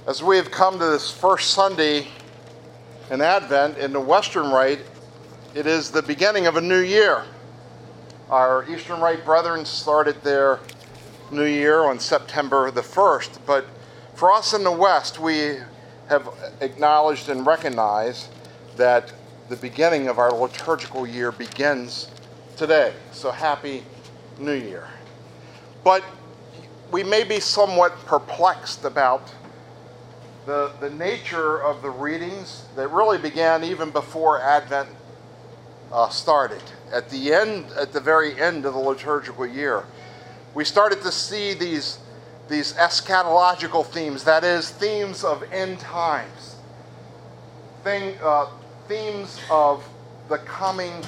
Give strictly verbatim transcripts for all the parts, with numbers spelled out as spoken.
As we have come to this first Sunday in Advent in the Western Rite, it is the beginning of a new year. Our Eastern Rite brethren started their new year on September the first, but for us in the West, we have acknowledged and recognized that the beginning of our liturgical year begins today. So happy New Year. But we may be somewhat perplexed about the, the nature of the readings that really began even before Advent uh, started. At the end, at the very end of the liturgical year, we started to see these, these eschatological themes, that is, themes of end times, thing, uh, themes of the coming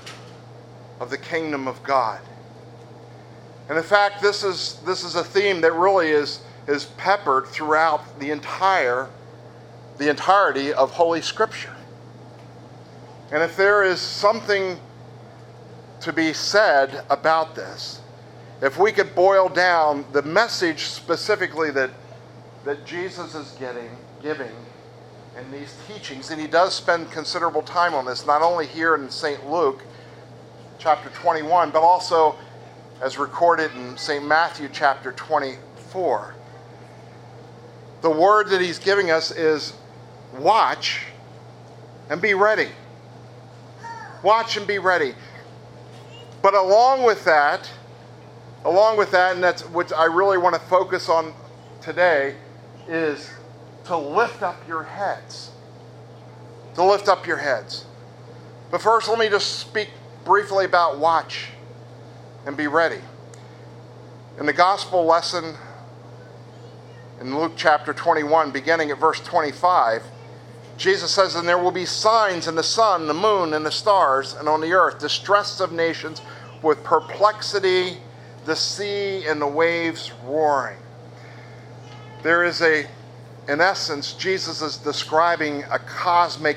of the kingdom of God. And in fact, this is this is a theme that really is is peppered throughout the entire the entirety of Holy Scripture. And if there is something to be said about this, if we could boil down the message specifically that that Jesus is getting giving in these teachings, and he does spend considerable time on this, not only here in Saint Luke chapter twenty-one, but also as recorded in Saint Matthew chapter twenty-four. The word that he's giving us is watch and be ready. Watch and be ready. But along with that, along with that, and that's what I really want to focus on today, is to lift up your heads. To lift up your heads. But first, let me just speak briefly about watch and be ready. In the gospel lesson in Luke chapter twenty-one, beginning at verse twenty-five, Jesus says, "And there will be signs in the sun, the moon, and the stars, and on the earth, distress of nations with perplexity, the sea and the waves roaring." There is a, in essence, Jesus is describing a cosmic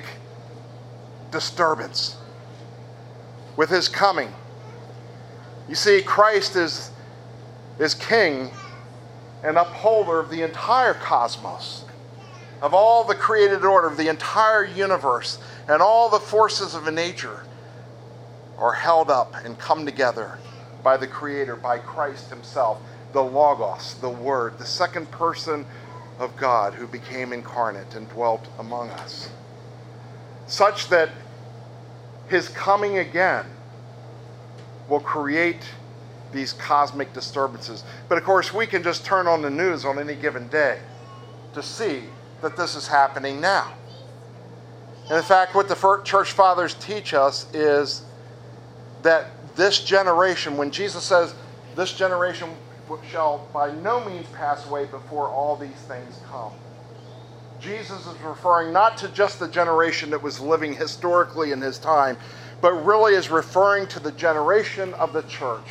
disturbance with his coming. You see, Christ is, is king and upholder of the entire cosmos, of all the created order, of the entire universe, and all the forces of nature are held up and come together by the Creator, by Christ himself, the Logos, the Word, the second person of God who became incarnate and dwelt among us, such that his coming again will create these cosmic disturbances. But of course, we can just turn on the news on any given day to see that this is happening now. And in fact, what the church fathers teach us is that this generation, when Jesus says, "This generation shall by no means pass away before all these things come," Jesus is referring not to just the generation that was living historically in his time, but really is referring to the generation of the church.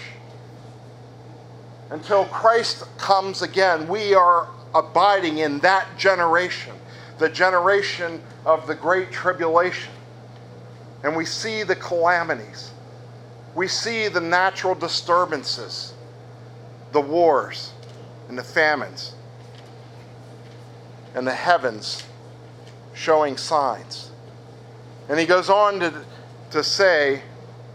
Until Christ comes again, we are abiding in that generation, the generation of the Great Tribulation. And we see the calamities. We see the natural disturbances, the wars and the famines, and the heavens showing signs. And he goes on to to say,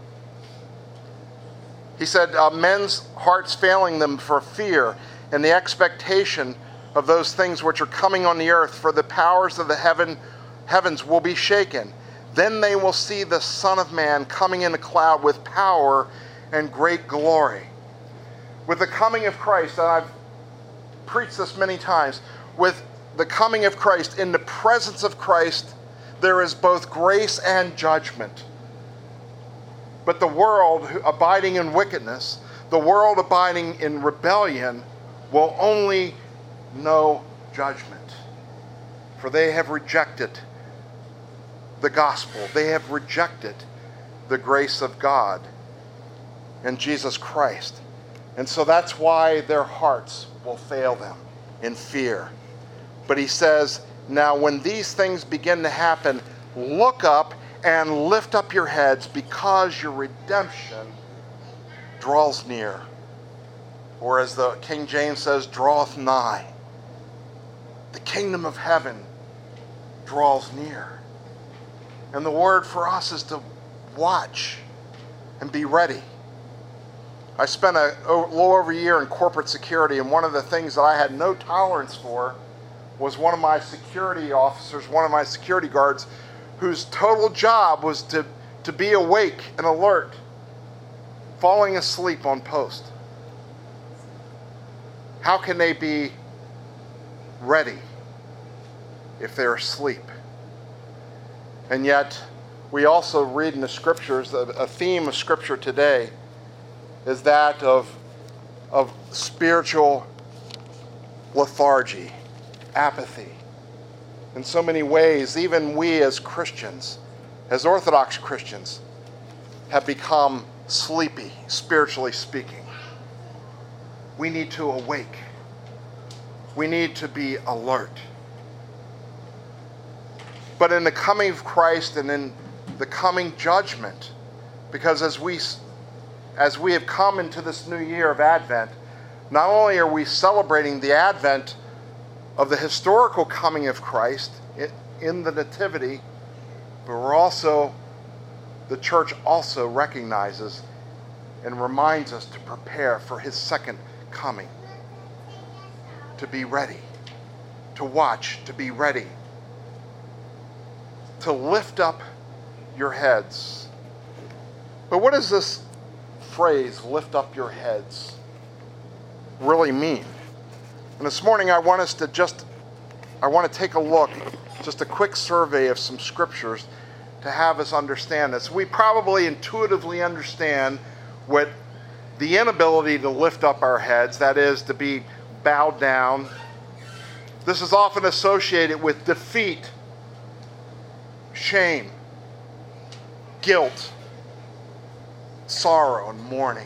he said, uh, men's hearts failing them for fear and the expectation of those things which are coming on the earth, for the powers of the heaven heavens will be shaken. Then they will see the Son of Man coming in a cloud with power and great glory. With the coming of Christ, and I've preached this many times, with the coming of Christ, in the presence of Christ, there is both grace and judgment. But the world abiding in wickedness, the world abiding in rebellion, will only know judgment. For they have rejected the gospel. They have rejected the grace of God and Jesus Christ. And so that's why their hearts will fail them in fear. But he says, now when these things begin to happen, look up and lift up your heads, because your redemption draws near. Or as the King James says, draweth nigh. the kingdom of heaven draws near. And the word for us is to watch and be ready. I spent a, a little over a year in corporate security, and one of the things that I had no tolerance for was one of my security officers, one of my security guards, whose total job was to, to be awake and alert, falling asleep on post. How can they be ready if they're asleep? And yet, we also read in the scriptures, a, a theme of scripture today is that of, of spiritual lethargy, apathy. In so many ways, even we as Christians, as Orthodox Christians, have become sleepy, spiritually speaking. We need to awake. We need to be alert. But in the coming of Christ and in the coming judgment, because as we as we have come into this new year of Advent, not only are we celebrating the advent of the historical coming of Christ in the Nativity, but we're also, the church also recognizes and reminds us to prepare for his second coming. To be ready, to watch, to be ready, to lift up your heads. But what does this phrase, lift up your heads, really mean? And this morning I want us to just, I want to take a look, just a quick survey of some scriptures to have us understand this. We probably intuitively understand what the inability to lift up our heads, that is, to be bowed down. This is often associated with defeat, shame, guilt, sorrow, and mourning.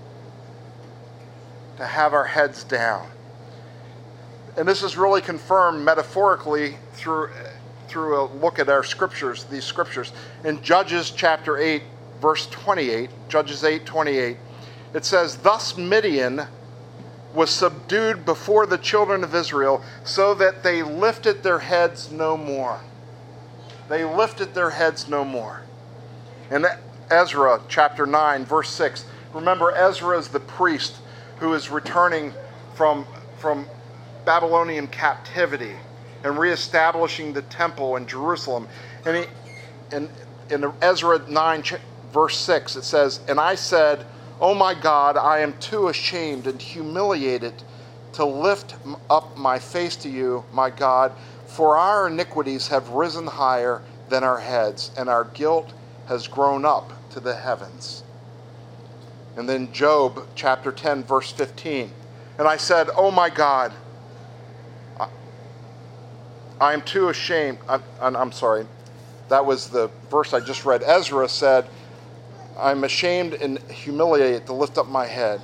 To have our heads down. And this is really confirmed metaphorically through, through a look at our scriptures, these scriptures. In Judges chapter eight, verse twenty-eight, Judges eight twenty-eight, it says, "Thus Midian was subdued before the children of Israel, so that they lifted their heads no more." They lifted their heads no more. In Ezra chapter nine, verse six, remember Ezra is the priest who is returning from, from Babylonian captivity and reestablishing the temple in Jerusalem. And he, in, in Ezra nine, verse six, it says, "And I said, O my God, I am too ashamed and humiliated to lift up my face to you, my God, for our iniquities have risen higher than our heads, and our guilt has grown up to the heavens." And then Job chapter ten, verse fifteen, "And I said, O my God, I, I am too ashamed." I, I'm sorry, that was the verse I just read. Ezra said, "I'm ashamed and humiliated to lift up my head.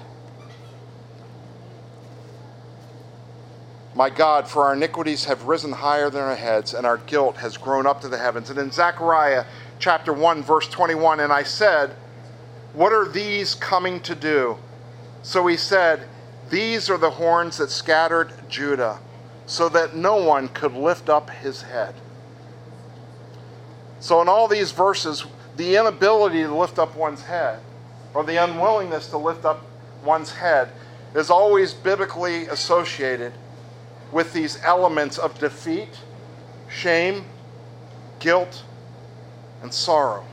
My God, for our iniquities have risen higher than our heads, and our guilt has grown up to the heavens." And in Zechariah chapter one, verse twenty-one, "And I said, what are these coming to do? So he said, these are the horns that scattered Judah, so that no one could lift up his head." So in all these verses, the inability to lift up one's head, or the unwillingness to lift up one's head, is always biblically associated with these elements of defeat, shame, guilt, and sorrow.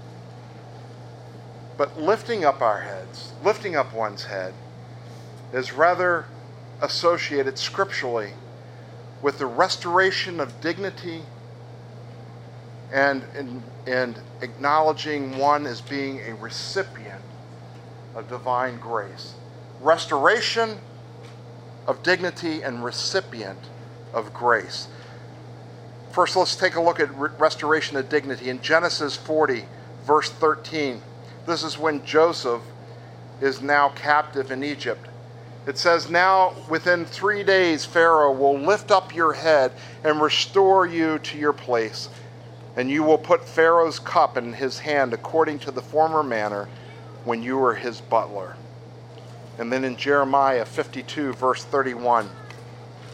But lifting up our heads, lifting up one's head, is rather associated scripturally with the restoration of dignity and, and, and acknowledging one as being a recipient of divine grace. Restoration of dignity and recipient of grace. First, let's take a look at re- restoration of dignity. In Genesis forty, verse thirteen, this is when Joseph is now captive in Egypt. It says, "Now within three days Pharaoh will lift up your head and restore you to your place, and you will put Pharaoh's cup in his hand according to the former manner when you were his butler." And then in Jeremiah fifty-two, verse thirty-one,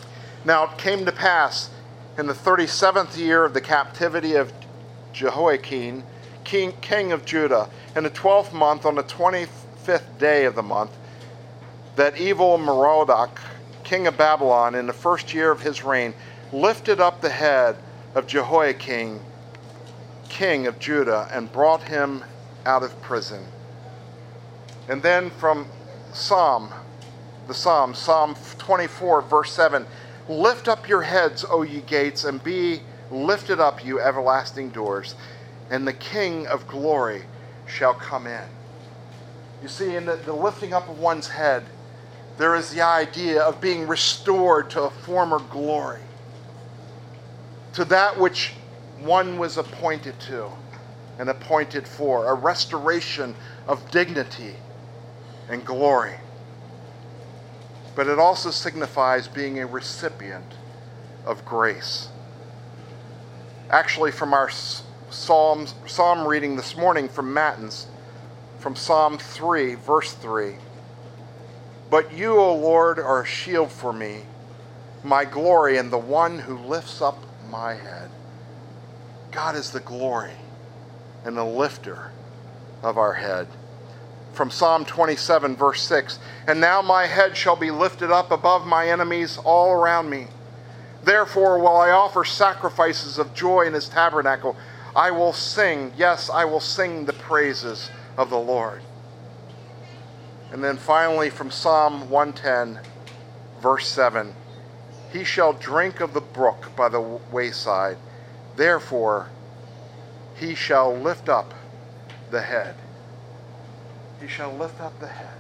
Now it came to pass in the thirty-seventh year of the captivity of Jehoiakim, king, king of Judah, in the twelfth month, on the twenty-fifth day of the month, that evil Merodach, king of Babylon, in the first year of his reign, lifted up the head of Jehoiakim, king of Judah, and brought him out of prison. And then from Psalm, the Psalm, Psalm twenty-four, verse seven, lift up your heads, O ye gates, and be lifted up, you everlasting doors, and the King of glory shall come in. You see, in the, the lifting up of one's head, there is the idea of being restored to a former glory, to that which one was appointed to and appointed for, a restoration of dignity and glory. But it also signifies being a recipient of grace. Actually, from our Psalms, Psalm reading this morning from Matins, from Psalm three, verse three, but you, O Lord, are a shield for me, my glory, and the one who lifts up my head. God is the glory and the lifter of our head. From Psalm twenty-seven, verse six, and now my head shall be lifted up above my enemies all around me. Therefore, while I offer sacrifices of joy in his tabernacle, I will sing, yes, I will sing the praises of the Lord. And then finally from Psalm one ten, verse seven, he shall drink of the brook by the wayside. Therefore, he shall lift up the head. He shall lift up the head.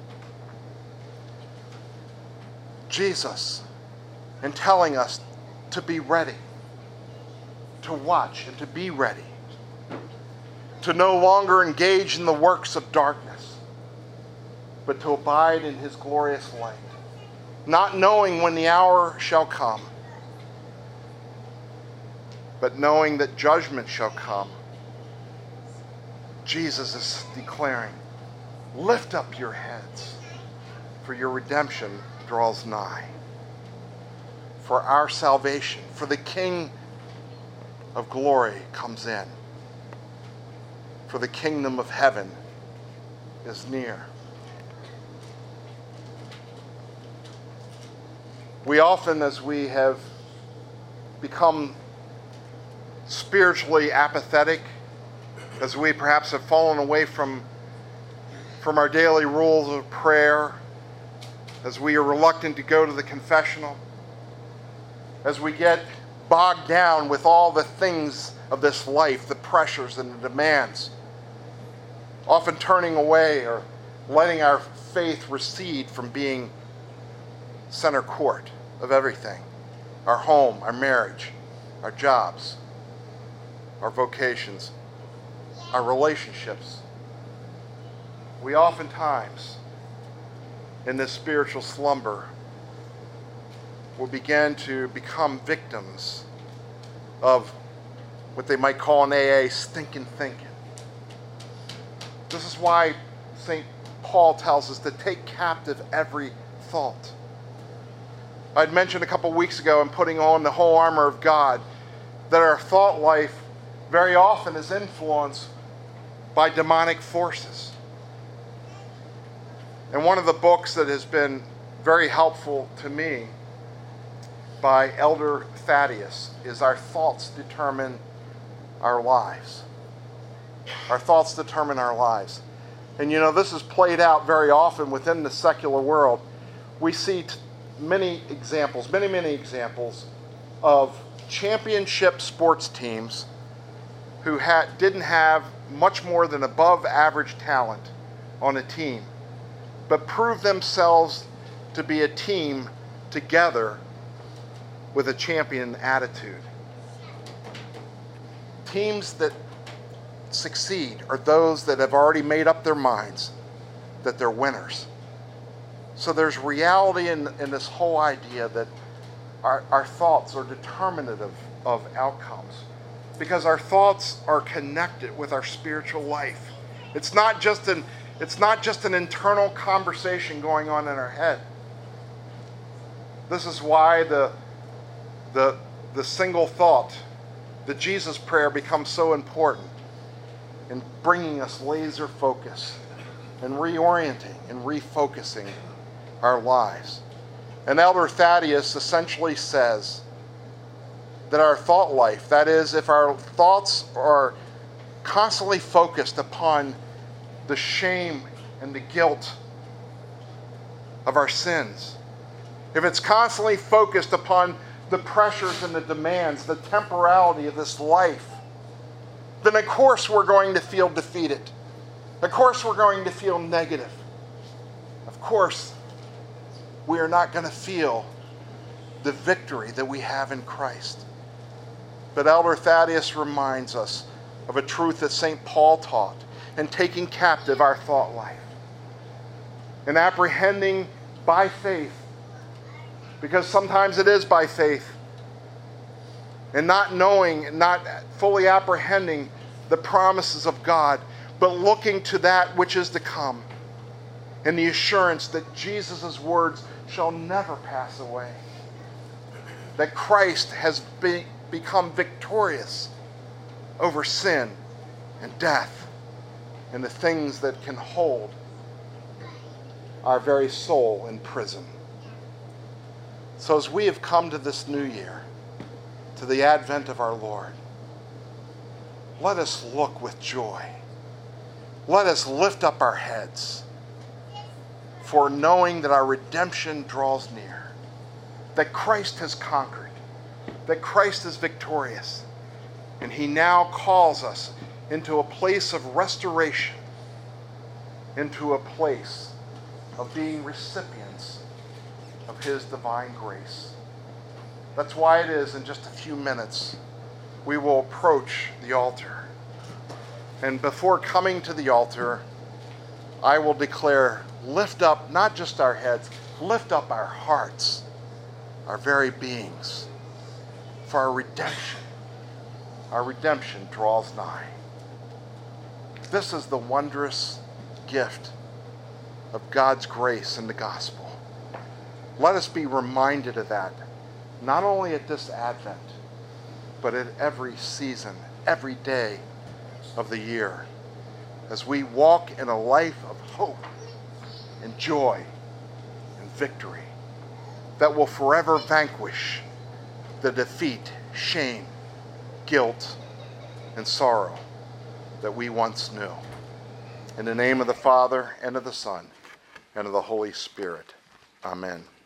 Jesus, in telling us to be ready, to watch and to be ready, to no longer engage in the works of darkness, but to abide in his glorious light, not knowing when the hour shall come, but knowing that judgment shall come. Jesus is declaring, lift up your heads, for your redemption draws nigh. For our salvation, for the King of glory comes in. For the kingdom of heaven is near. We often, as we have become spiritually apathetic, as we perhaps have fallen away from, from our daily rules of prayer, as we are reluctant to go to the confessional, as we get bogged down with all the things of this life, the pressures and the demands, often turning away or letting our faith recede from being center court of everything, our home, our marriage, our jobs, our vocations, our relationships. We oftentimes, in this spiritual slumber, will begin to become victims of what they might call in A A stinking thinking. This is why Saint Paul tells us to take captive every thought. I'd mentioned a couple weeks ago in putting on the whole armor of God that our thought life very often is influenced by demonic forces. And one of the books that has been very helpful to me by Elder Thaddeus is Our Thoughts Determine Our Lives. Our thoughts determine our lives. And you know, this is played out very often within the secular world. We see t- many examples, many, many examples of championship sports teams who had, didn't have much more than above average talent on a team, but proved themselves to be a team together with a champion attitude. Teams that succeed are those that have already made up their minds that they're winners. So there's reality in, in this whole idea that our, our thoughts are determinative of outcomes, because our thoughts are connected with our spiritual life. It's not just an, it's not just an internal conversation going on in our head. This is why the the, the single thought, the Jesus prayer becomes so important in bringing us laser focus and reorienting and refocusing our lives. And Elder Thaddeus essentially says that our thought life, that is, if our thoughts are constantly focused upon the shame and the guilt of our sins, if it's constantly focused upon the pressures and the demands, the temporality of this life, then of course we're going to feel defeated. Of course we're going to feel negative. Of course we are not going to feel the victory that we have in Christ. But Elder Thaddeus reminds us of a truth that Saint Paul taught in taking captive our thought life and apprehending by faith, because sometimes it is by faith, and not knowing, not fully apprehending the promises of God, but looking to that which is to come and the assurance that Jesus' words shall never pass away, that Christ has be, become victorious over sin and death and the things that can hold our very soul in prison. So as we have come to this new year, to the advent of our Lord, let us look with joy. Let us lift up our heads, for knowing that our redemption draws near, that Christ has conquered, that Christ is victorious, and he now calls us into a place of restoration, into a place of being recipients of his divine grace. That's why it is in just a few minutes we will approach the altar. And before coming to the altar, I will declare, lift up not just our heads, lift up our hearts, our very beings, for our redemption. Our redemption draws nigh. This is the wondrous gift of God's grace in the gospel. Let us be reminded of that, not only at this Advent, but at every season, every day of the year, as we walk in a life of hope and joy and victory that will forever vanquish the defeat, shame, guilt, and sorrow that we once knew. In the name of the Father, and of the Son, and of the Holy Spirit. Amen.